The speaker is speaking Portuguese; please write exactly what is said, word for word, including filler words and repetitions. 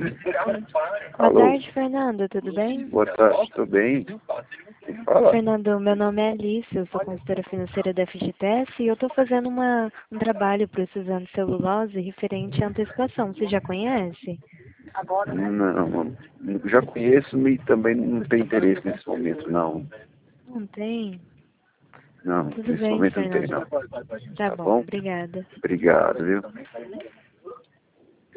Boa Alô? tarde, Fernando, tudo bem? Boa tarde, tudo bem? Quem fala? Fernando, meu nome é Alice, eu sou consultora financeira da F G T S e eu estou fazendo uma, um trabalho para o Suzano Celulose referente à antecipação. Você já conhece? Não, já conheço e também não tenho interesse nesse momento, não. Não tem? Não, Tudo nesse bem, momento não tem, Fernando. não. Tá Tá bom, bom? obrigada. Obrigado, viu?